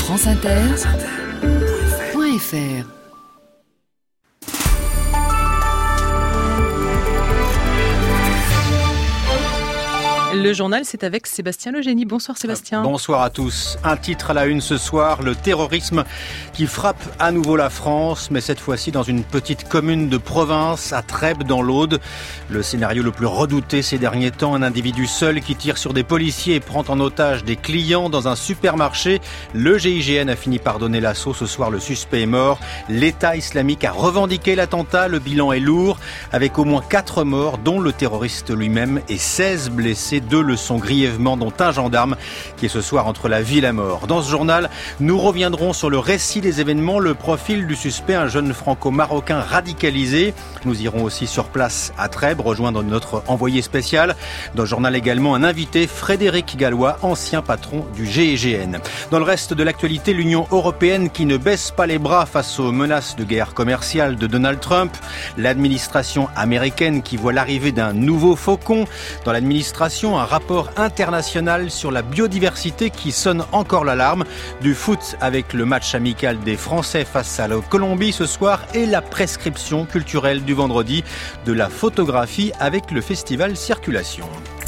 franceinter.fr. Le journal, c'est avec Sébastien Legénie. Bonsoir Sébastien. Bonsoir à tous. Un titre à la une ce soir, le terrorisme qui frappe à nouveau la France, mais cette fois-ci dans une petite commune de province, à Trèbes dans l'Aude. Le scénario le plus redouté ces derniers temps, un individu seul qui tire sur des policiers et prend en otage des clients dans un supermarché. Le GIGN a fini par donner l'assaut. Ce soir, le suspect est mort. L'État islamique a revendiqué l'attentat. Le bilan est lourd, avec au moins 4 morts, dont le terroriste lui-même, et 16 blessés. 2 le sont grièvement, dont un gendarme qui est ce soir entre la vie et la mort. Dans ce journal, nous reviendrons sur le récit des événements, le profil du suspect, un jeune franco-marocain radicalisé. Nous irons aussi sur place à Trèbes, rejoindre notre envoyé spécial. Dans le journal également, un invité, Frédéric Gallois, ancien patron du GIGN. Dans le reste de l'actualité, l'Union européenne qui ne baisse pas les bras face aux menaces de guerre commerciale de Donald Trump. L'administration américaine qui voit l'arrivée d'un nouveau faucon. Dans l'administration, un rapport international sur la biodiversité qui sonne encore l'alarme. Du foot avec le match amical des Français face à la Colombie ce soir et la prescription culturelle du vendredi de la photographie avec le festival Circulation.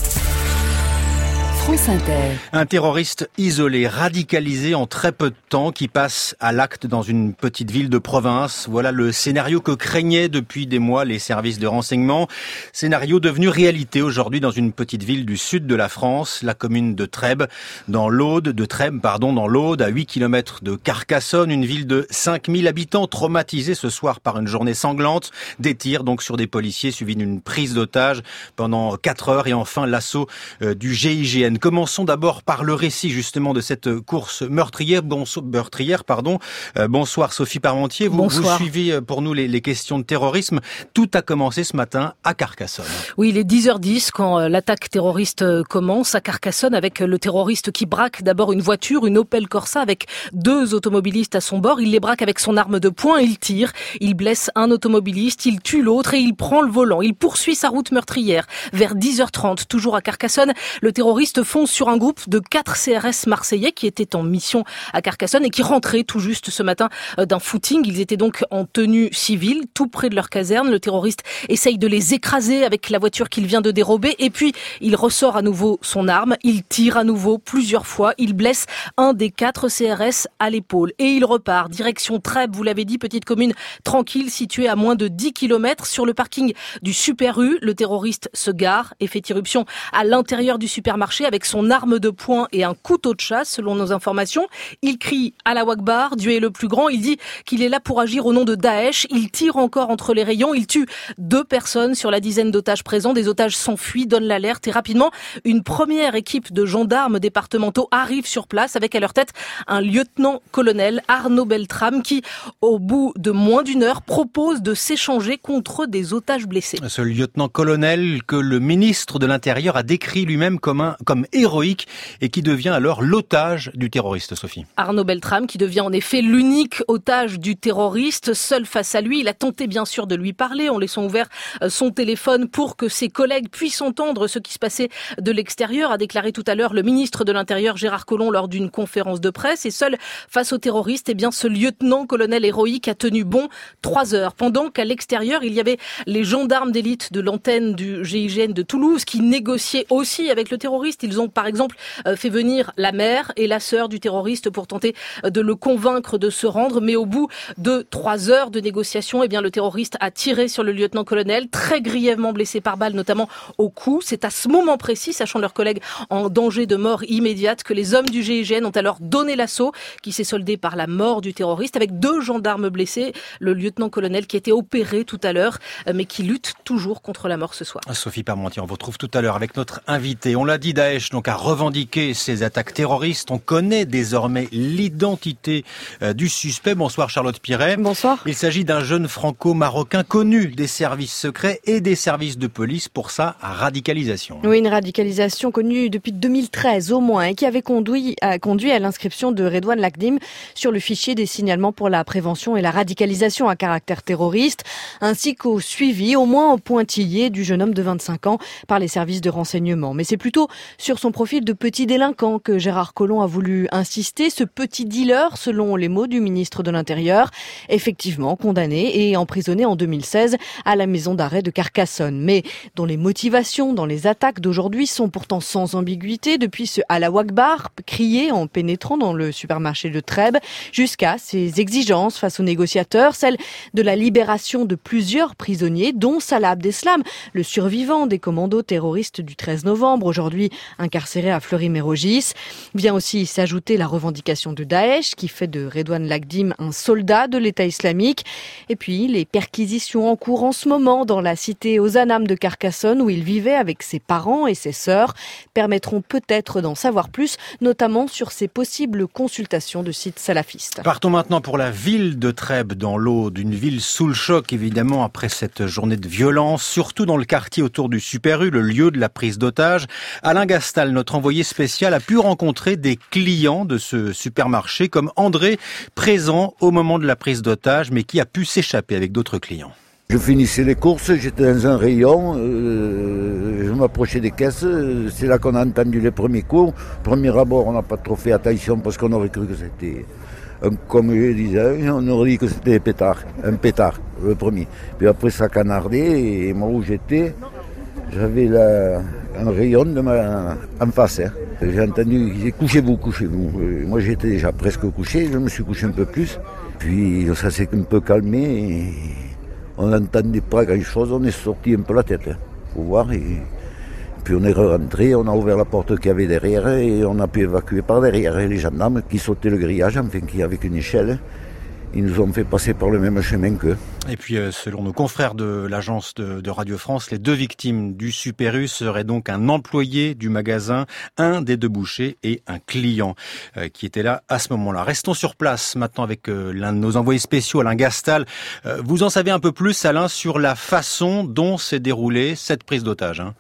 France Inter. Un terroriste isolé, radicalisé en très peu de temps, qui passe à l'acte dans une petite ville de province. Voilà le scénario que craignaient depuis des mois les services de renseignement. Scénario devenu réalité aujourd'hui dans une petite ville du sud de la France, la commune de Trèbes, dans l'Aude, dans l'Aude, à 8 km de Carcassonne, une ville de 5000 habitants traumatisée ce soir par une journée sanglante. Des tirs donc sur des policiers suivis d'une prise d'otage pendant 4 heures et enfin l'assaut du GIGN. Commençons d'abord par le récit justement de cette course meurtrière. Bonsoir Sophie Parmentier. Vous suivez pour nous les questions de terrorisme. Tout a commencé ce matin à Carcassonne. Oui, il est 10h10 quand l'attaque terroriste commence à Carcassonne avec le terroriste qui braque d'abord une voiture, une Opel Corsa avec 2 automobilistes à son bord. Il les braque avec son arme de poing, il tire, il blesse un automobiliste, il tue l'autre et il prend le volant. Il poursuit sa route meurtrière. Vers 10h30, toujours à Carcassonne, le terroriste fonce sur un groupe de 4 CRS marseillais qui étaient en mission à Carcassonne et qui rentraient tout juste ce matin d'un footing. Ils étaient donc en tenue civile, tout près de leur caserne. Le terroriste essaye de les écraser avec la voiture qu'il vient de dérober et puis il ressort à nouveau son arme. Il tire à nouveau plusieurs fois. Il blesse un des 4 CRS à l'épaule et il repart direction Trèbes. Vous l'avez dit, petite commune tranquille située à moins de 10 km. Sur le parking du Super U, le terroriste se gare et fait irruption à l'intérieur du supermarché avec son arme de poing et un couteau de chasse, selon nos informations. Il crie Allah Akbar, Dieu est le plus grand. Il dit qu'il est là pour agir au nom de Daesh. Il tire encore entre les rayons. Il tue 2 personnes sur la dizaine d'otages présents. Des otages s'enfuient, donnent l'alerte et rapidement, une première équipe de gendarmes départementaux arrive sur place avec à leur tête un lieutenant-colonel, Arnaud Beltrame, qui, au bout de moins d'une heure, propose de s'échanger contre des otages blessés. Ce lieutenant-colonel que le ministre de l'Intérieur a décrit lui-même comme héroïque et qui devient alors l'otage du terroriste, Sophie. Arnaud Beltrame qui devient en effet l'unique otage du terroriste, seul face à lui. Il a tenté bien sûr de lui parler en laissant ouvert son téléphone pour que ses collègues puissent entendre ce qui se passait de l'extérieur, a déclaré tout à l'heure le ministre de l'Intérieur Gérard Collomb lors d'une conférence de presse. Et seul face au terroriste, eh bien, ce lieutenant-colonel héroïque a tenu bon 3 heures. Pendant qu'à l'extérieur, il y avait les gendarmes d'élite de l'antenne du GIGN de Toulouse qui négociaient aussi avec le terroriste. Ils ont par exemple fait venir la mère et la sœur du terroriste pour tenter de le convaincre de se rendre. Mais au bout de 3 heures de négociation, eh bien, le terroriste a tiré sur le lieutenant-colonel, très grièvement blessé par balle, notamment au cou. C'est à ce moment précis, sachant leurs collègues en danger de mort immédiate, que les hommes du GIGN ont alors donné l'assaut qui s'est soldé par la mort du terroriste avec 2 gendarmes blessés. Le lieutenant-colonel qui a été opéré tout à l'heure, mais qui lutte toujours contre la mort ce soir. Sophie Parmentier, on vous retrouve tout à l'heure avec notre invité. On l'a dit, Daesh donc a revendiqué ces attaques terroristes. On connaît désormais l'identité du suspect. Bonsoir Charlotte Piret. Bonsoir. Il s'agit d'un jeune franco-marocain connu des services secrets et des services de police pour sa radicalisation. Oui, une radicalisation connue depuis 2013 au moins et qui avait conduit à l'inscription de Redouane Lakdim sur le fichier des signalements pour la prévention et la radicalisation à caractère terroriste, ainsi qu'au suivi, au moins au pointillé, du jeune homme de 25 ans par les services de renseignement. Mais c'est plutôt sur son profil de petit délinquant que Gérard Collomb a voulu insister. Ce petit dealer, selon les mots du ministre de l'Intérieur, effectivement condamné et emprisonné en 2016 à la maison d'arrêt de Carcassonne, mais dont les motivations dans les attaques d'aujourd'hui sont pourtant sans ambiguïté, depuis ce Allahu Akbar crié en pénétrant dans le supermarché de Trèbes, jusqu'à ses exigences face aux négociateurs, celle de la libération de plusieurs prisonniers, dont Salah Abdeslam, le survivant des commandos terroristes du 13 novembre, aujourd'hui incarcéré à Fleury-Mérogis. Vient aussi s'ajouter la revendication de Daesh, qui fait de Redouane Lagdim un soldat de l'État islamique. Et puis les perquisitions en cours en ce moment dans la cité Ozanam de Carcassonne, où il vivait avec ses parents et ses sœurs, permettront peut-être d'en savoir plus, notamment sur ses possibles consultations de sites salafistes. Partons maintenant pour la ville de Trèbes dans l'Aude, une ville sous le choc évidemment après cette journée de violence, surtout dans le quartier autour du Super U, le lieu de la prise d'otages. Alain Gastal, notre envoyé spécial, a pu rencontrer des clients de ce supermarché comme André, présent au moment de la prise d'otages, mais qui a pu s'échapper avec d'autres clients. Je finissais les courses, j'étais dans un rayon, je m'approchais des caisses, c'est là qu'on a entendu les premiers coups. Premier abord, on n'a pas trop fait attention parce qu'on aurait cru que c'était, comme je disais, on aurait dit que c'était un pétard, le premier. Puis après ça canardait et moi où j'étais, j'avais un rayon en face. Hein. J'ai entendu, ils disaient couchez-vous. Moi j'étais déjà presque couché, je me suis couché un peu plus. Puis ça s'est un peu calmé et on n'entendait pas grand-chose, on est sorti un peu la tête, faut voir. Et puis on est rentré, on a ouvert la porte qu'il y avait derrière et on a pu évacuer par derrière. Et les gendarmes qui sautaient le grillage, enfin qui avec une échelle, ils nous ont fait passer par le même chemin qu'eux. Et puis, selon nos confrères de l'agence de Radio France, les deux victimes du Super U seraient donc un employé du magasin, un des deux bouchers et un client qui était là à ce moment-là. Restons sur place maintenant avec l'un de nos envoyés spéciaux, Alain Gastal. Vous en savez un peu plus, Alain, sur la façon dont s'est déroulée cette prise d'otage, hein?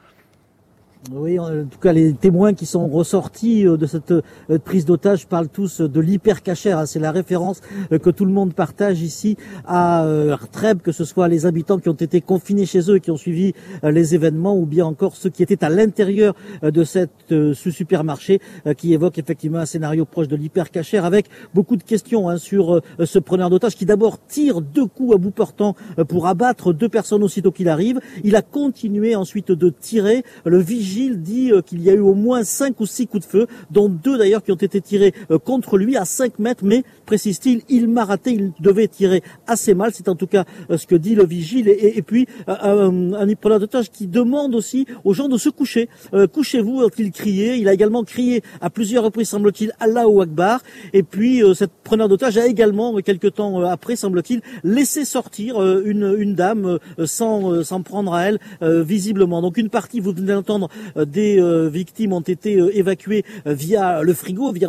Oui, en tout cas, les témoins qui sont ressortis de cette prise d'otage parlent tous de l'hypercachère. C'est la référence que tout le monde partage ici à Trèbes, que ce soit les habitants qui ont été confinés chez eux et qui ont suivi les événements, ou bien encore ceux qui étaient à l'intérieur de ce supermarché, qui évoque effectivement un scénario proche de l'hypercachère, avec beaucoup de questions sur ce preneur d'otage qui d'abord tire 2 coups à bout portant pour abattre 2 personnes aussitôt qu'il arrive. Il a continué ensuite de tirer. Le vigile dit qu'il y a eu au moins 5 ou 6 coups de feu, dont 2 d'ailleurs qui ont été tirés contre lui à 5 mètres, mais, précise-t-il, il m'a raté, il devait tirer assez mal. C'est en tout cas ce que dit le vigile. Et puis un preneur d'otage qui demande aussi aux gens de se coucher. Couchez-vous, il criait. Il a également crié à plusieurs reprises, semble-t-il, Allahu Akbar. Et puis cette preneur d'otage a également, quelque temps après, semble-t-il, laissé sortir une dame sans prendre à elle, visiblement. Donc une partie, vous venez d'entendre, des victimes ont été évacuées via le frigo, via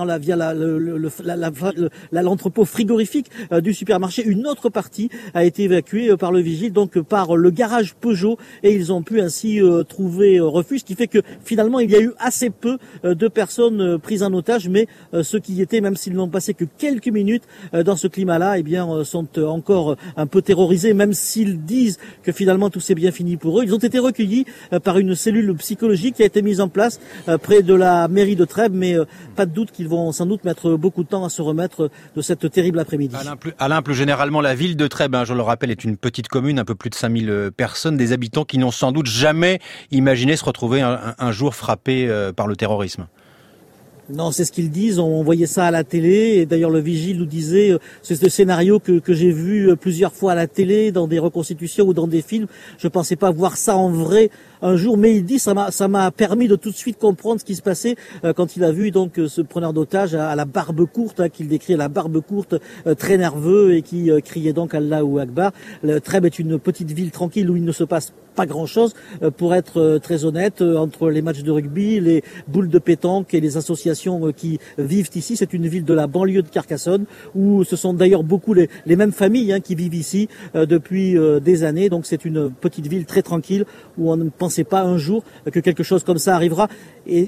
l'entrepôt frigorifique du supermarché. Une autre partie a été évacuée par le vigile, donc par le garage Peugeot, et ils ont pu ainsi trouver refuge, ce qui fait que finalement il y a eu assez peu de personnes prises en otage, mais ceux qui y étaient, même s'ils n'ont passé que quelques minutes dans ce climat-là, eh bien sont encore un peu terrorisés, même s'ils disent que finalement tout s'est bien fini pour eux. Ils ont été recueillis par une cellule psychologique qui a été mise en place près de la mairie de Trèbes, mais pas de doute qu'ils vont sans doute mettre beaucoup de temps à se remettre de cette terrible après-midi. Alain, plus généralement, la ville de Trèbes, je le rappelle, est une petite commune, un peu plus de 5000 personnes, des habitants qui n'ont sans doute jamais imaginé se retrouver un jour frappés par le terrorisme. Non, c'est ce qu'ils disent. On voyait ça à la télé. Et d'ailleurs, le vigile nous disait, c'est ce scénario que j'ai vu plusieurs fois à la télé, dans des reconstitutions ou dans des films. Je pensais pas voir ça en vrai un jour, mais il dit, ça m'a permis de tout de suite comprendre ce qui se passait quand il a vu donc ce preneur d'otage à la barbe courte, qu'il décrit à la barbe courte, très nerveux, et qui criait donc Allahu Akbar. Trèbes est une petite ville tranquille où il ne se passe pas grand-chose, pour être très honnête, entre les matchs de rugby, les boules de pétanque et les associations qui vivent ici. C'est une ville de la banlieue de Carcassonne, où ce sont d'ailleurs beaucoup les mêmes familles qui vivent ici depuis des années. Donc c'est une petite ville très tranquille, où on ne pensait pas un jour que quelque chose comme ça arrivera. Et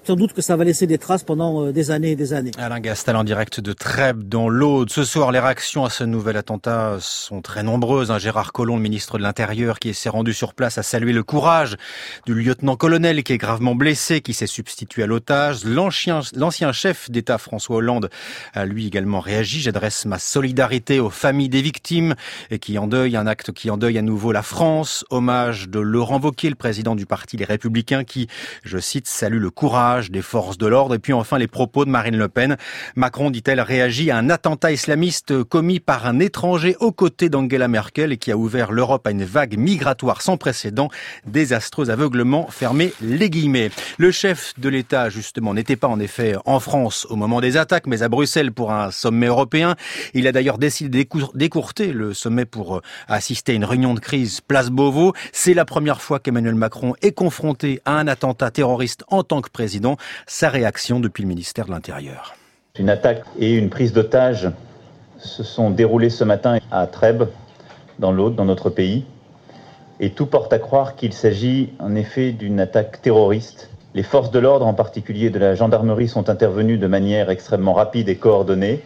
sans doute que ça va laisser des traces pendant des années et des années. Alain Gastal en direct de Trèbes dans l'Aude. Ce soir, les réactions à ce nouvel attentat sont très nombreuses. Gérard Collomb, le ministre de l'Intérieur, qui s'est rendu sur place, a salué le courage du lieutenant-colonel qui est gravement blessé, qui s'est substitué à l'otage. L'ancien chef d'État François Hollande a lui également réagi. J'adresse ma solidarité aux familles des victimes et qui endeuillent un acte qui endeuille à nouveau la France. Hommage de Laurent Wauquiez, le président du parti Les Républicains, qui, je cite, salue le courage des forces de l'ordre. Et puis enfin les propos de Marine Le Pen. Macron, dit-elle, réagit à un attentat islamiste commis par un étranger aux côtés d'Angela Merkel et qui a ouvert l'Europe à une vague migratoire sans précédent. Désastreux aveuglement, fermez les guillemets. Le chef de l'État, justement, n'était pas en effet en France au moment des attaques, mais à Bruxelles pour un sommet européen. Il a d'ailleurs décidé d'écourter le sommet pour assister à une réunion de crise place Beauvau. C'est la première fois qu'Emmanuel Macron est confronté à un attentat terroriste en tant que président. Sa réaction depuis le ministère de l'Intérieur. Une attaque et une prise d'otage se sont déroulées ce matin à Trèbes, dans l'Aude, dans notre pays. Et tout porte à croire qu'il s'agit en effet d'une attaque terroriste. Les forces de l'ordre, en particulier de la gendarmerie, sont intervenues de manière extrêmement rapide et coordonnée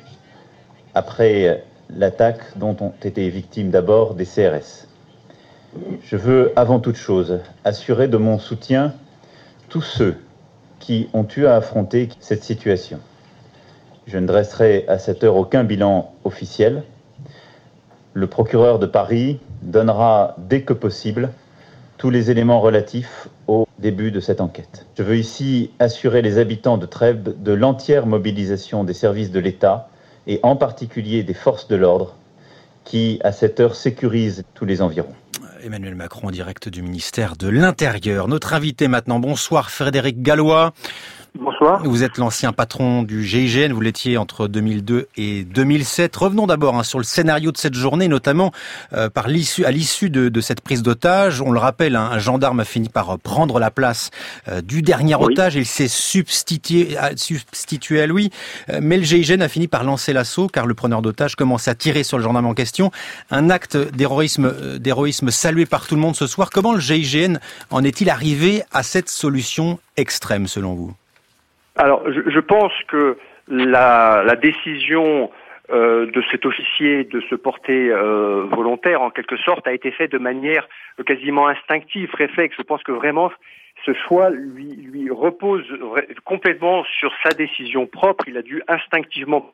après l'attaque dont ont été victimes d'abord des CRS. Je veux avant toute chose assurer de mon soutien tous ceux qui ont eu à affronter cette situation. Je ne dresserai à cette heure aucun bilan officiel. Le procureur de Paris donnera dès que possible tous les éléments relatifs au début de cette enquête. Je veux ici assurer les habitants de Trèbes de l'entière mobilisation des services de l'État et en particulier des forces de l'ordre qui, à cette heure, sécurisent tous les environs. Emmanuel Macron en direct du ministère de l'Intérieur. Notre invité maintenant, bonsoir Frédéric Gallois. Bonsoir. Vous êtes l'ancien patron du GIGN, vous l'étiez entre 2002 et 2007. Revenons d'abord sur le scénario de cette journée, notamment à l'issue de cette prise d'otage. On le rappelle, un gendarme a fini par prendre la place du dernier otage et il s'est substitué à lui. Mais le GIGN a fini par lancer l'assaut car le preneur d'otage commençait à tirer sur le gendarme en question. Un acte d'héroïsme salué par tout le monde ce soir. Comment le GIGN en est-il arrivé à cette solution extrême selon vous ? Alors, je pense que la décision de cet officier de se porter volontaire, en quelque sorte, a été faite de manière quasiment instinctive, réflexe. Je pense que vraiment, ce choix lui repose complètement sur sa décision propre. Il a dû instinctivement...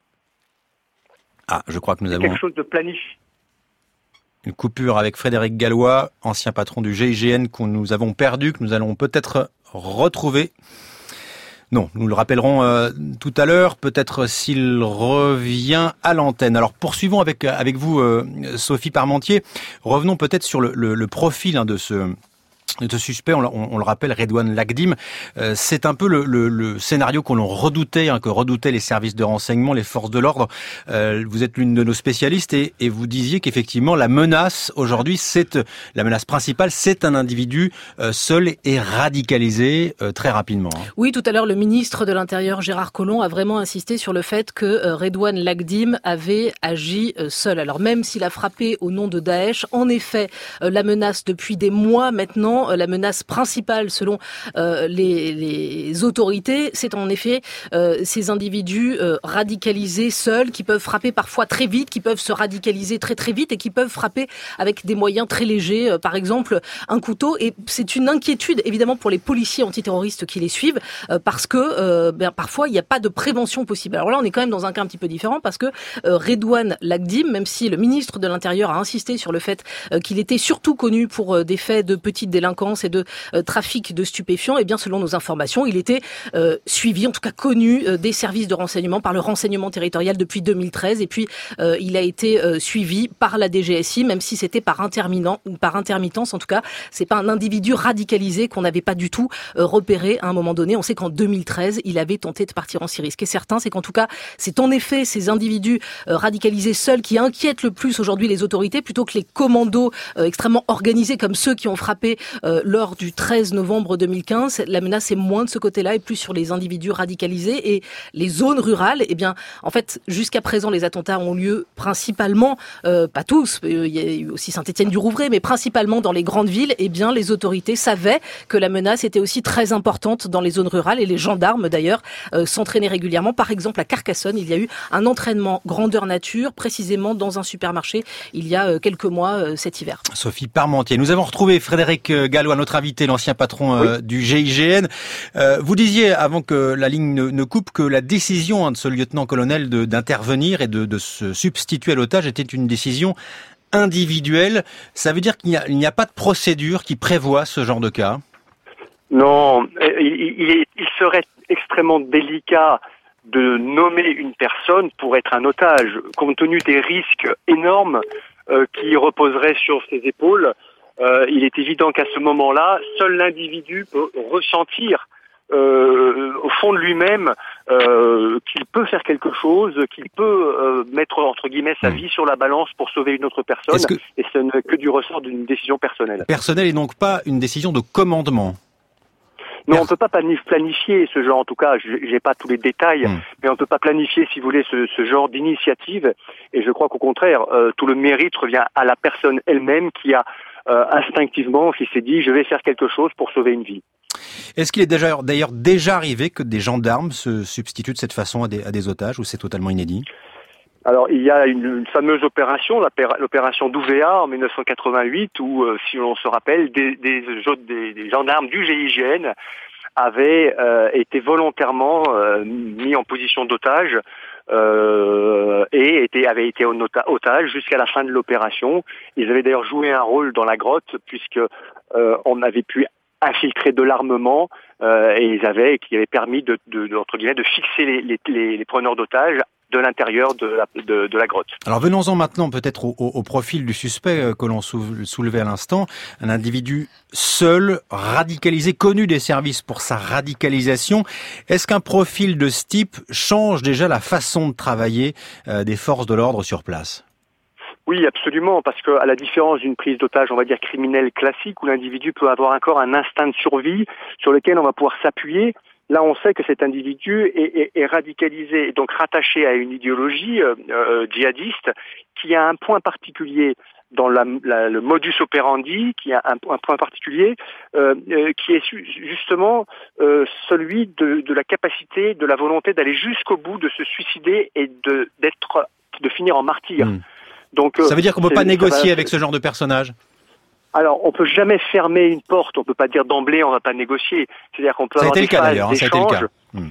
je crois que nous avons... quelque chose de planifié. Une coupure avec Frédéric Gallois, ancien patron du GIGN que nous avons perdu, que nous allons peut-être retrouver. Non, nous le rappellerons tout à l'heure, peut-être s'il revient à l'antenne. Alors poursuivons avec vous, Sophie Parmentier. Revenons peut-être sur le profil de ce suspect, on le rappelle, Redouane Lagdim. C'est un peu le scénario que l'on redoutait, que redoutaient les services de renseignement, les forces de l'ordre. Vous êtes l'une de nos spécialistes et vous disiez qu'effectivement la menace aujourd'hui, la menace principale, c'est un individu seul et radicalisé très rapidement. Oui, tout à l'heure, le ministre de l'Intérieur, Gérard Collomb, a vraiment insisté sur le fait que Redouane Lagdim avait agi seul. Alors même s'il a frappé au nom de Daesh, en effet, la menace depuis des mois maintenant, la menace principale selon les autorités, c'est en effet ces individus radicalisés seuls qui peuvent frapper parfois très vite, qui peuvent se radicaliser très très vite et qui peuvent frapper avec des moyens très légers, par exemple un couteau. Et c'est une inquiétude évidemment pour les policiers antiterroristes qui les suivent parce que parfois il n'y a pas de prévention possible. Alors là on est quand même dans un cas un petit peu différent parce que Redouane Lagdim, même si le ministre de l'Intérieur a insisté sur le fait qu'il était surtout connu pour des faits de petite délinquance et de trafic de stupéfiants, et bien selon nos informations, il était suivi, en tout cas connu des services de renseignement par le renseignement territorial depuis 2013 et puis il a été suivi par la DGSI, même si c'était par intermittence. En tout cas, c'est pas un individu radicalisé qu'on n'avait pas du tout repéré à un moment donné. On sait qu'en 2013, il avait tenté de partir en Syrie. Ce qui est certain, c'est qu'en tout cas, c'est en effet ces individus radicalisés seuls qui inquiètent le plus aujourd'hui les autorités plutôt que les commandos extrêmement organisés comme ceux qui ont frappé lors du 13 novembre 2015. La menace est moins de ce côté-là et plus sur les individus radicalisés et les zones rurales. Eh bien, en fait, jusqu'à présent, les attentats ont lieu principalement, pas tous, il y a eu aussi Saint-Étienne-du-Rouvray, mais principalement dans les grandes villes. Eh bien, les autorités savaient que la menace était aussi très importante dans les zones rurales et les gendarmes, d'ailleurs, s'entraînaient régulièrement. Par exemple, à Carcassonne, il y a eu un entraînement grandeur nature, précisément dans un supermarché, il y a quelques mois cet hiver. Sophie Parmentier. Nous avons retrouvé Frédéric Gallois, notre invité, l'ancien patron du GIGN. Vous disiez, avant que la ligne ne coupe, que la décision de ce lieutenant-colonel d'intervenir et de se substituer à l'otage était une décision individuelle. Ça veut dire qu'il n'y a pas de procédure qui prévoit ce genre de cas? Non, il serait extrêmement délicat de nommer une personne pour être un otage, compte tenu des risques énormes qui reposeraient sur ses épaules. Il est évident qu'à ce moment-là, seul l'individu peut ressentir au fond de lui-même qu'il peut faire quelque chose, qu'il peut mettre entre guillemets sa vie sur la balance pour sauver une autre personne, et ce n'est que du ressort d'une décision personnelle. Personnelle et donc pas une décision de commandement. Non, on peut pas planifier ce genre, en tout cas, j'ai pas tous les détails, mais on peut pas planifier, si vous voulez, ce genre d'initiative, et je crois qu'au contraire, tout le mérite revient à la personne elle-même qui a instinctivement, qui s'est dit, je vais faire quelque chose pour sauver une vie. Est-ce qu'il est d'ailleurs déjà arrivé que des gendarmes se substituent de cette façon à des otages, ou c'est totalement inédit? Alors, il y a une fameuse opération, l'opération d'Ouvéa en 1988, où, si on se rappelle, des gendarmes du GIGN avaient été volontairement mis en position d'otage et avaient été en otage jusqu'à la fin de l'opération. Ils avaient d'ailleurs joué un rôle dans la grotte, puisque on avait pu infiltrer de l'armement qui avait permis entre guillemets de fixer les preneurs d'otages de l'intérieur de la grotte. Alors venons-en maintenant peut-être au profil du suspect que l'on soulevait à l'instant. Un individu seul, radicalisé, connu des services pour sa radicalisation. Est-ce qu'un profil de ce type change déjà la façon de travailler des forces de l'ordre sur place ? Oui, absolument, parce que à la différence d'une prise d'otage, on va dire criminelle classique, où l'individu peut avoir encore un instinct de survie sur lequel on va pouvoir s'appuyer, là on sait que cet individu est radicalisé, donc rattaché à une idéologie djihadiste qui a un point particulier dans le modus operandi, qui a un point particulier qui est justement celui de la capacité, de la volonté d'aller jusqu'au bout, de se suicider et de finir en martyr. Donc, ça veut dire qu'on ne peut pas négocier avec ce genre de personnage? Alors, on peut jamais fermer une porte. On peut pas dire d'emblée on va pas négocier. C'est-à-dire qu'on peut avoir des phases d'échange.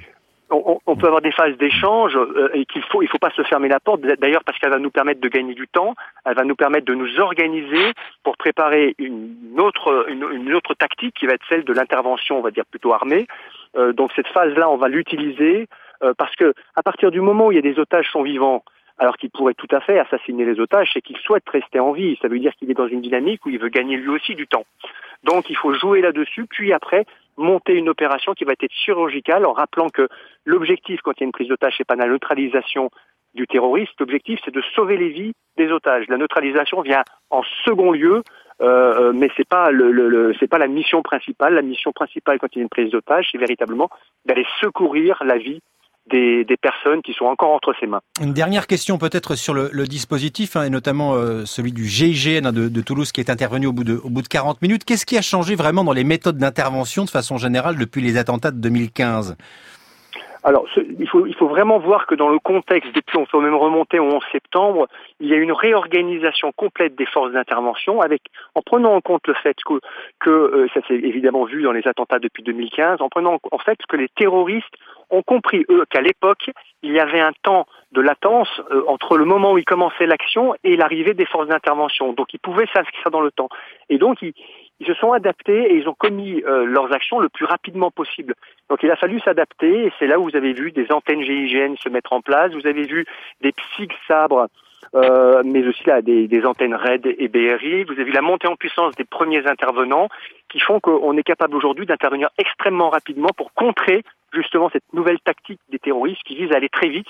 On peut avoir des phases d'échange et il faut pas se fermer la porte. D'ailleurs, parce qu'elle va nous permettre de gagner du temps. Elle va nous permettre de nous organiser pour préparer une autre tactique qui va être celle de l'intervention, on va dire plutôt armée. Donc cette phase-là, on va l'utiliser parce que à partir du moment où il y a des otages sont vivants, alors qu'il pourrait tout à fait assassiner les otages, c'est qu'il souhaite rester en vie. Ça veut dire qu'il est dans une dynamique où il veut gagner lui aussi du temps. Donc il faut jouer là-dessus, puis après monter une opération qui va être chirurgicale en rappelant que l'objectif quand il y a une prise d'otage, c'est pas la neutralisation du terroriste. L'objectif, c'est de sauver les vies des otages. La neutralisation vient en second lieu, mais c'est pas c'est pas la mission principale. La mission principale quand il y a une prise d'otage, c'est véritablement d'aller secourir la vie des personnes qui sont encore entre ses mains. Une dernière question peut-être sur le dispositif, et notamment celui du GIGN de Toulouse qui est intervenu au bout de 40 minutes. Qu'est-ce qui a changé vraiment dans les méthodes d'intervention de façon générale depuis les attentats de 2015 ? Alors, il faut vraiment voir que dans le contexte, depuis on peut même remonter au 11 septembre, il y a une réorganisation complète des forces d'intervention en prenant en compte le fait que ça s'est évidemment vu dans les attentats depuis 2015, en prenant en fait que les terroristes ont compris, eux, qu'à l'époque, il y avait un temps de latence entre le moment où ils commençaient l'action et l'arrivée des forces d'intervention. Donc, ils pouvaient s'inscrire dans le temps. Et donc, ils se sont adaptés et ils ont commis leurs actions le plus rapidement possible. Donc, il a fallu s'adapter et c'est là où vous avez vu des antennes GIGN se mettre en place, vous avez vu des PSIG-sabres, mais aussi là des antennes RAID et BRI. Vous avez vu la montée en puissance des premiers intervenants qui font qu'on est capable aujourd'hui d'intervenir extrêmement rapidement pour contrer justement cette nouvelle tactique des terroristes qui vise à aller très vite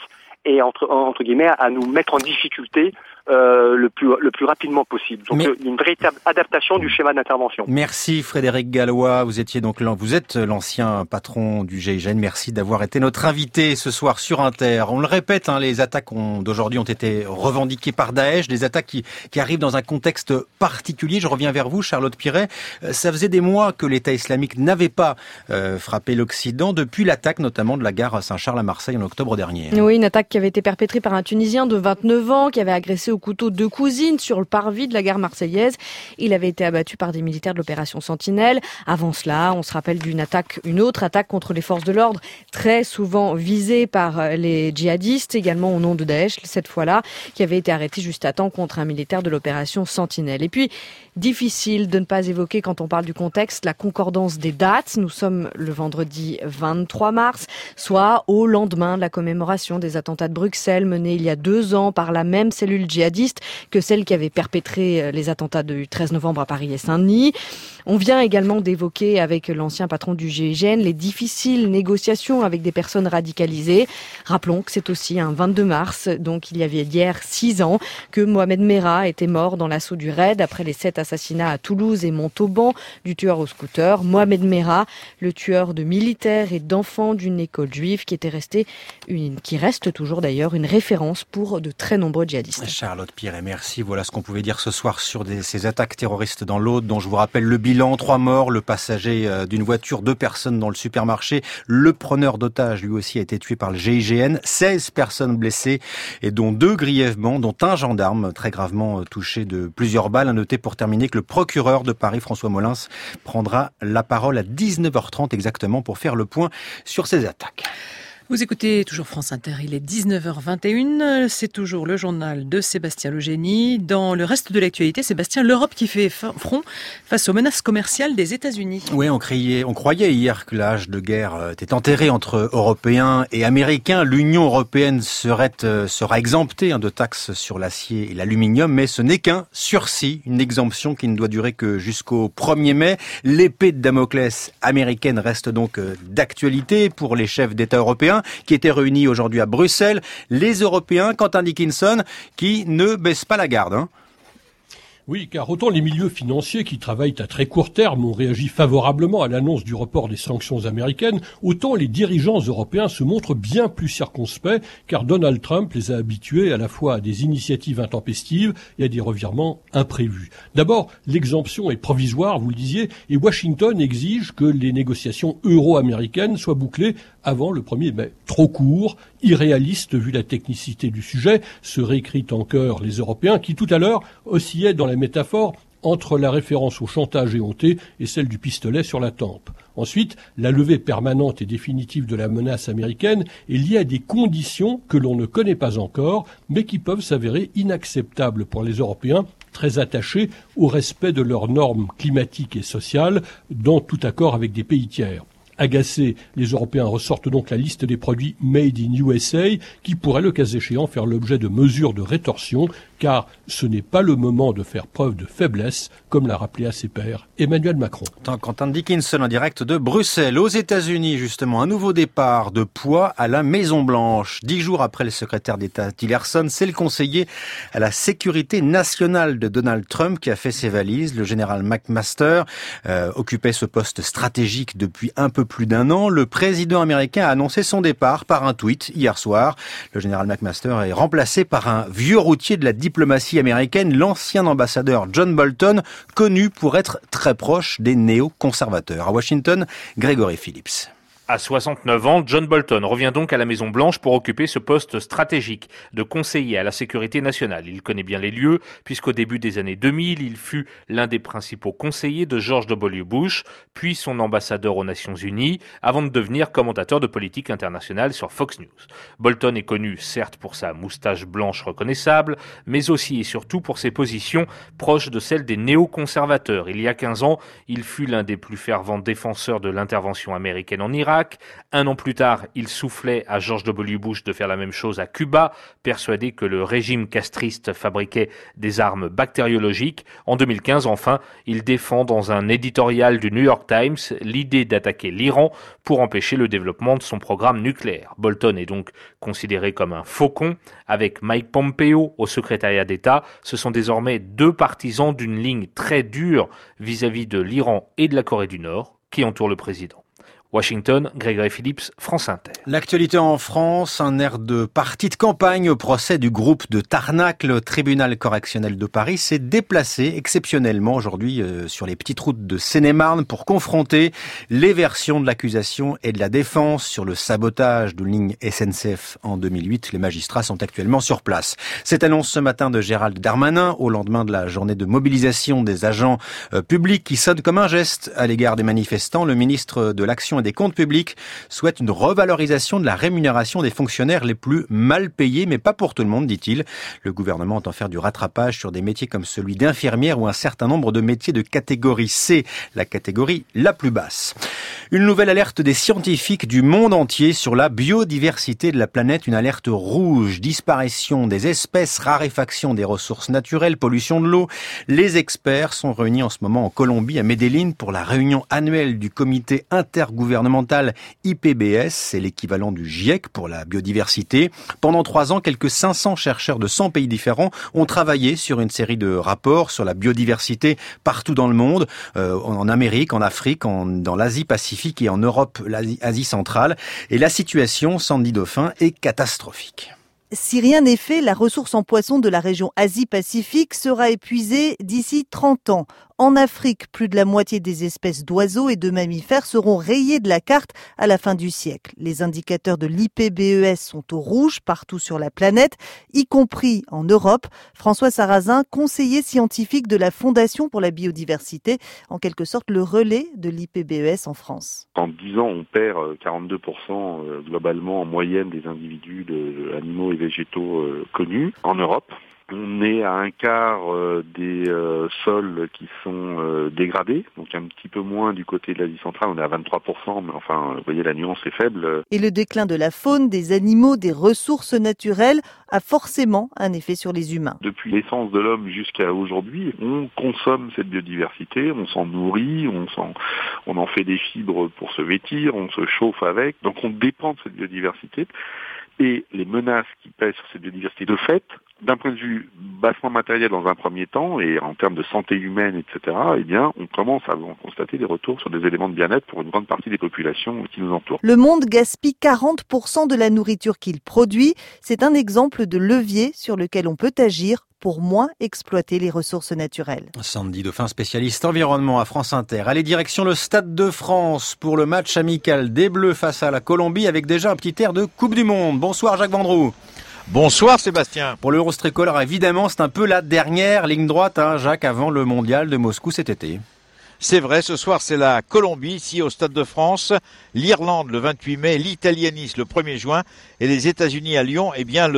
et entre guillemets à nous mettre en difficulté le plus rapidement possible. Donc une véritable adaptation du schéma d'intervention. Merci Frédéric Gallois, vous êtes l'ancien patron du GIGN. Merci d'avoir été notre invité ce soir sur Inter. On le répète, les attaques d'aujourd'hui ont été revendiquées par Daesh, des attaques qui arrivent dans un contexte particulier. Je reviens vers vous, Charlotte Piret. Ça faisait des mois que l'État islamique n'avait pas frappé l'Occident depuis l'attaque notamment de la gare Saint-Charles à Marseille en octobre dernier. Oui, une attaque qui avait été perpétrée par un Tunisien de 29 ans qui avait agressé au couteau 2 cousines sur le parvis de la gare marseillaise. Il avait été abattu par des militaires de l'opération Sentinelle. Avant cela, on se rappelle une autre attaque contre les forces de l'ordre, très souvent visée par les djihadistes, également au nom de Daesh, cette fois-là, qui avait été arrêté juste à temps contre un militaire de l'opération Sentinelle. Et puis, difficile de ne pas évoquer, quand on parle du contexte, la concordance des dates. Nous sommes le vendredi 23 mars, soit au lendemain de la commémoration des attentats de Bruxelles menés il y a 2 ans par la même cellule djihadiste que celle qui avait perpétré les attentats du 13 novembre à Paris et Saint-Denis. On vient également d'évoquer avec l'ancien patron du GIGN les difficiles négociations avec des personnes radicalisées. Rappelons que c'est aussi un 22 mars, donc il y avait hier 6 ans, que Mohamed Merah était mort dans l'assaut du raid après les 7 assassinats à Toulouse et Montauban du tueur au scooter. Mohamed Merah, le tueur de militaires et d'enfants d'une école juive qui reste toujours d'ailleurs une référence pour de très nombreux djihadistes. Charlotte Piret, merci. Voilà ce qu'on pouvait dire ce soir sur ces attaques terroristes dans l'Aude, dont je vous rappelle le bilan, 3 morts, le passager d'une voiture, 2 personnes dans le supermarché. Le preneur d'otages, lui aussi, a été tué par le GIGN. 16 personnes blessées, et dont 2 grièvement, dont un gendarme très gravement touché de plusieurs balles. À noter pour terminer que le procureur de Paris, François Molins, prendra la parole à 19h30 exactement pour faire le point sur ces attaques. Vous écoutez toujours France Inter, il est 19h21, c'est toujours le journal de Sébastien Legénie. Dans le reste de l'actualité, Sébastien, l'Europe qui fait front face aux menaces commerciales des États-Unis. Oui, on croyait hier que l'âge de guerre était enterré entre Européens et Américains. L'Union européenne sera exemptée de taxes sur l'acier et l'aluminium, mais ce n'est qu'un sursis, une exemption qui ne doit durer que jusqu'au 1er mai. L'épée de Damoclès américaine reste donc d'actualité pour les chefs d'État européens qui étaient réunis aujourd'hui à Bruxelles. Les Européens, Quentin Dickinson, qui ne baissent pas la garde. Oui, car autant les milieux financiers qui travaillent à très court terme ont réagi favorablement à l'annonce du report des sanctions américaines, autant les dirigeants européens se montrent bien plus circonspects, car Donald Trump les a habitués à la fois à des initiatives intempestives et à des revirements imprévus. D'abord, l'exemption est provisoire, vous le disiez, et Washington exige que les négociations euro-américaines soient bouclées avant le 1er mai. Trop court, irréaliste vu la technicité du sujet, se réécritent en chœur les Européens qui tout à l'heure oscillaient dans la métaphore entre la référence au chantage éhonté et celle du pistolet sur la tempe. Ensuite, la levée permanente et définitive de la menace américaine est liée à des conditions que l'on ne connaît pas encore, mais qui peuvent s'avérer inacceptables pour les Européens, très attachés au respect de leurs normes climatiques et sociales, dans tout accord avec des pays tiers. Agacés, les Européens ressortent donc la liste des produits Made in USA qui pourraient, le cas échéant, faire l'objet de mesures de rétorsion, car ce n'est pas le moment de faire preuve de faiblesse, comme l'a rappelé à ses pairs Emmanuel Macron. Quentin Dickinson en direct de Bruxelles. Aux États-Unis, justement, un nouveau départ de poids à la Maison-Blanche. 10 jours après le secrétaire d'État Tillerson, c'est le conseiller à la sécurité nationale de Donald Trump qui a fait ses valises. Le général McMaster occupait ce poste stratégique depuis un peu plus d'1 an. Le président américain a annoncé son départ par un tweet hier soir. Le général McMaster est remplacé par un vieux routier de la diplomatie américaine, l'ancien ambassadeur John Bolton, connu pour être très proche des néo-conservateurs. À Washington, Grégory Phillips. À 69 ans, John Bolton revient donc à la Maison-Blanche pour occuper ce poste stratégique de conseiller à la sécurité nationale. Il connaît bien les lieux, puisqu'au début des années 2000, il fut l'un des principaux conseillers de George W. Bush, puis son ambassadeur aux Nations Unies, avant de devenir commentateur de politique internationale sur Fox News. Bolton est connu, certes, pour sa moustache blanche reconnaissable, mais aussi et surtout pour ses positions proches de celles des néo-conservateurs. Il y a 15 ans, il fut l'un des plus fervents défenseurs de l'intervention américaine en Irak, l'Irak. Un an plus tard, il soufflait à George W. Bush de faire la même chose à Cuba, persuadé que le régime castriste fabriquait des armes bactériologiques. En 2015, enfin, il défend dans un éditorial du New York Times l'idée d'attaquer l'Iran pour empêcher le développement de son programme nucléaire. Bolton est donc considéré comme un faucon. Avec Mike Pompeo au secrétariat d'État, ce sont désormais deux partisans d'une ligne très dure vis-à-vis de l'Iran et de la Corée du Nord qui entourent le président. Washington, Grégory Phillips, France Inter. L'actualité en France, un air de partie de campagne au procès du groupe de Tarnac. Le tribunal correctionnel de Paris s'est déplacé exceptionnellement aujourd'hui sur les petites routes de Seine-et-Marne pour confronter les versions de l'accusation et de la défense sur le sabotage de ligne SNCF en 2008. Les magistrats sont actuellement sur place. Cette annonce ce matin de Gérald Darmanin au lendemain de la journée de mobilisation des agents publics qui sonne comme un geste à l'égard des manifestants. Le ministre de l'Action et des comptes publics souhaite une revalorisation de la rémunération des fonctionnaires les plus mal payés, mais pas pour tout le monde, dit-il. Le gouvernement entend faire du rattrapage sur des métiers comme celui d'infirmière ou un certain nombre de métiers de catégorie C, la catégorie la plus basse. Une nouvelle alerte des scientifiques du monde entier sur la biodiversité de la planète, une alerte rouge, disparition des espèces, raréfaction des ressources naturelles, pollution de l'eau. Les experts sont réunis en ce moment en Colombie, à Medellín, pour la réunion annuelle du comité intergouvernemental IPBES, c'est l'équivalent du GIEC pour la biodiversité. Pendant 3 ans, quelques 500 chercheurs de 100 pays différents ont travaillé sur une série de rapports sur la biodiversité partout dans le monde, en Amérique, en Afrique, dans l'Asie-Pacifique et en Europe, l'Asie centrale. Et la situation, Sandy Dauphin, est catastrophique. Si rien n'est fait, la ressource en poisson de la région Asie-Pacifique sera épuisée d'ici 30 ans. En Afrique, plus de la moitié des espèces d'oiseaux et de mammifères seront rayées de la carte à la fin du siècle. Les indicateurs de l'IPBES sont au rouge partout sur la planète, y compris en Europe. François Sarrazin, conseiller scientifique de la Fondation pour la biodiversité, en quelque sorte le relais de l'IPBES en France. En 10 ans, on perd 42% globalement en moyenne des individus animaux et végétaux connus en Europe. On est à un quart des sols qui sont dégradés, donc un petit peu moins du côté de l'Asie centrale, on est à 23%, mais enfin, vous voyez, la nuance est faible. Et le déclin de la faune, des animaux, des ressources naturelles a forcément un effet sur les humains. Depuis l'essence de l'homme jusqu'à aujourd'hui, on consomme cette biodiversité, on s'en nourrit, on en fait des fibres pour se vêtir, on se chauffe avec, donc on dépend de cette biodiversité. Et les menaces qui pèsent sur cette biodiversité, de fait, d'un point de vue bassement matériel dans un premier temps, et en termes de santé humaine, etc., eh bien, on commence à constater des retours sur des éléments de bien-être pour une grande partie des populations qui nous entourent. Le monde gaspille 40% de la nourriture qu'il produit. C'est un exemple de levier sur lequel on peut agir pour moins exploiter les ressources naturelles. Sandy Dauphin, spécialiste environnement à France Inter. Allez, direction le Stade de France pour le match amical des Bleus face à la Colombie avec déjà un petit air de Coupe du Monde. Bonsoir Jacques Vendroux. Bonsoir Sébastien. Pour l'Euro tricolore, évidemment, c'est un peu la dernière ligne droite, Jacques, avant le mondial de Moscou cet été. C'est vrai, ce soir c'est la Colombie ici au Stade de France, l'Irlande le 28 mai, l'Italie à Nice le 1er juin et les États-Unis à Lyon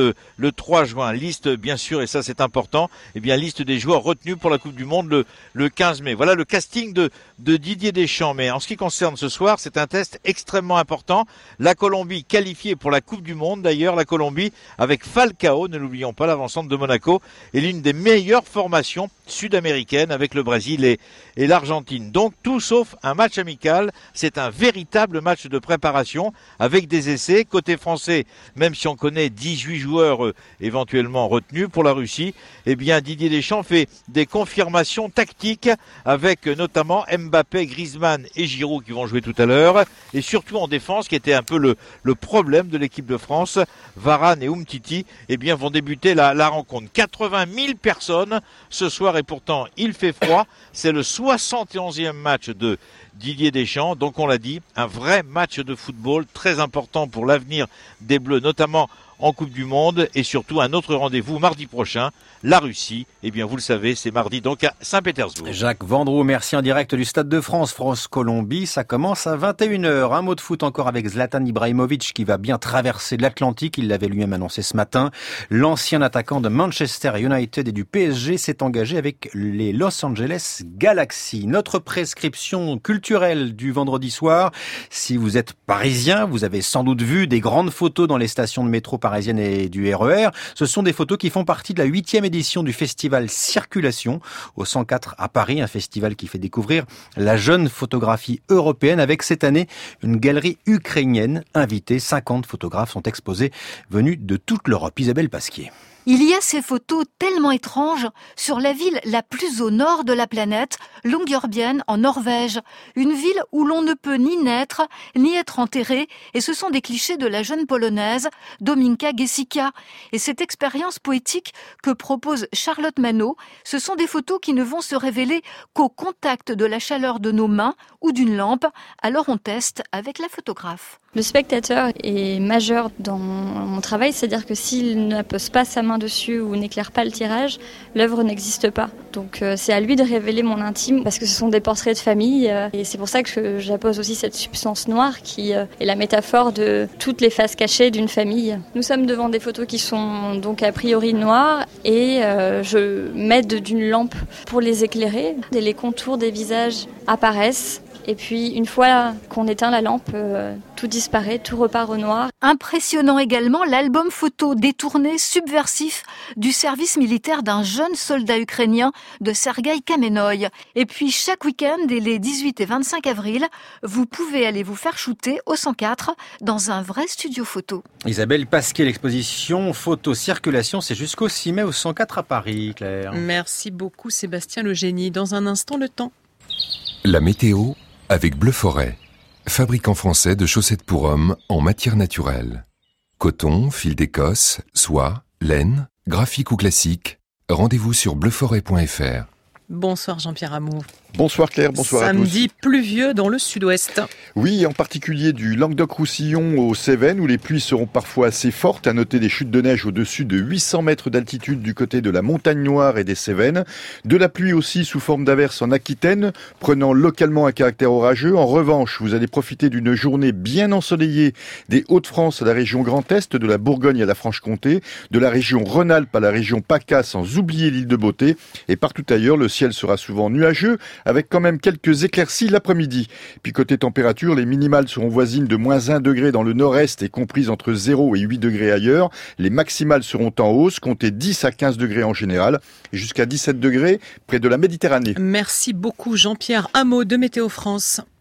le 3 juin. Liste bien sûr, et ça c'est important, liste des joueurs retenus pour la Coupe du Monde le 15 mai. Voilà le casting de Didier Deschamps. Mais en ce qui concerne ce soir, c'est un test extrêmement important. La Colombie qualifiée pour la Coupe du Monde. D'ailleurs, la Colombie avec Falcao, ne l'oublions pas, l'avant-centre de Monaco, est l'une des meilleures formations sud-américaines avec le Brésil et l'Argentine. Donc tout sauf un match amical, c'est un véritable match de préparation avec des essais. Côté français, même si on connaît 18 joueurs éventuellement retenus pour la Russie, Didier Deschamps fait des confirmations tactiques avec notamment Mbappé, Griezmann et Giroud qui vont jouer tout à l'heure, et surtout en défense qui était un peu le problème de l'équipe de France. Varane et Umtiti vont débuter la rencontre. 80 000 personnes ce soir et pourtant il fait froid. C'est le 71e match de Didier Deschamps, donc on l'a dit, un vrai match de football très important pour l'avenir des Bleus, notamment en Coupe du Monde, et surtout un autre rendez-vous mardi prochain, la Russie. Vous le savez, c'est mardi donc à Saint-Pétersbourg. Jacques Vendroux, merci en direct du Stade de France, France-Colombie. Ça commence à 21h. Un mot de foot encore avec Zlatan Ibrahimovic qui va bien traverser l'Atlantique. Il l'avait lui-même annoncé ce matin. L'ancien attaquant de Manchester United et du PSG s'est engagé avec les Los Angeles Galaxy. Notre prescription culturelle culturel du vendredi soir. Si vous êtes parisien, vous avez sans doute vu des grandes photos dans les stations de métro parisiennes et du RER. Ce sont des photos qui font partie de la 8e édition du festival Circulation au 104 à Paris, un festival qui fait découvrir la jeune photographie européenne avec cette année une galerie ukrainienne invitée. 50 photographes sont exposés venus de toute l'Europe. Isabelle Pasquier. Il y a ces photos tellement étranges sur la ville la plus au nord de la planète, Longyearbyen en Norvège. Une ville où l'on ne peut ni naître, ni être enterré. Et ce sont des clichés de la jeune polonaise Dominka Gessika. Et cette expérience poétique que propose Charlotte Manneau, ce sont des photos qui ne vont se révéler qu'au contact de la chaleur de nos mains ou d'une lampe. Alors on teste avec la photographe. Le spectateur est majeur dans mon travail, c'est-à-dire que s'il ne pose pas sa main dessus ou n'éclaire pas le tirage, l'œuvre n'existe pas. Donc c'est à lui de révéler mon intime parce que ce sont des portraits de famille et c'est pour ça que j'appose aussi cette substance noire qui est la métaphore de toutes les faces cachées d'une famille. Nous sommes devant des photos qui sont donc a priori noires et je m'aide d'une lampe pour les éclairer. Et les contours des visages apparaissent. Et puis, une fois qu'on éteint la lampe, tout disparaît, tout repart au noir. Impressionnant également l'album photo détourné, subversif du service militaire d'un jeune soldat ukrainien de Sergueï Kamenoï. Et puis, chaque week-end, dès les 18 et 25 avril, vous pouvez aller vous faire shooter au 104 dans un vrai studio photo. Isabelle Pasquier, l'exposition Photo Circulation, c'est jusqu'au 6 mai au 104 à Paris, Claire. Merci beaucoup Sébastien Le Génie. Dans un instant, le temps. La météo avec Bleu Forêt, fabricant français de chaussettes pour hommes en matière naturelle. Coton, fil d'Écosse, soie, laine, graphique ou classique. Rendez-vous sur bleuforêt.fr. Bonsoir Jean-Pierre Amour. Bonsoir Claire, bonsoir à tous. Samedi pluvieux dans le sud-ouest. Oui, en particulier du Languedoc-Roussillon aux Cévennes, où les pluies seront parfois assez fortes. À noter des chutes de neige au-dessus de 800 mètres d'altitude du côté de la Montagne Noire et des Cévennes. De la pluie aussi sous forme d'averses en Aquitaine, prenant localement un caractère orageux. En revanche, vous allez profiter d'une journée bien ensoleillée des Hauts-de-France à la région Grand Est, de la Bourgogne à la Franche-Comté, de la région Rhône-Alpes à la région PACA, sans oublier l'île de Beauté. Et partout ailleurs, le ciel sera souvent nuageux, avec quand même quelques éclaircies l'après-midi. Puis côté température, les minimales seront voisines de moins 1 degré dans le nord-est et comprises entre 0 et 8 degrés ailleurs. Les maximales seront en hausse, comptez 10 à 15 degrés en général, et jusqu'à 17 degrés près de la Méditerranée. Merci beaucoup Jean-Pierre. Un mot de Météo France.